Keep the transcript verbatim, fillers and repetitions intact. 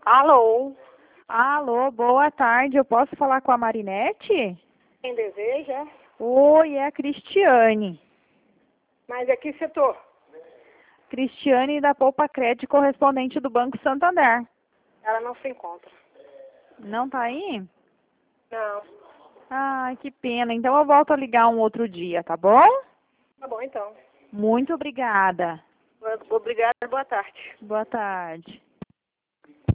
Alô? Alô, boa tarde. Eu posso falar com a Marinete? Quem deseja? Oi, é a Cristiane. Mas é que setor? Cristiane da Poupa Crédito, correspondente do Banco Santander. Ela não se encontra. Não tá aí? Não. Ai, que pena. Então eu volto a ligar um outro dia, tá bom? Tá bom, então. Muito obrigada. Obrigada, boa tarde. Boa tarde.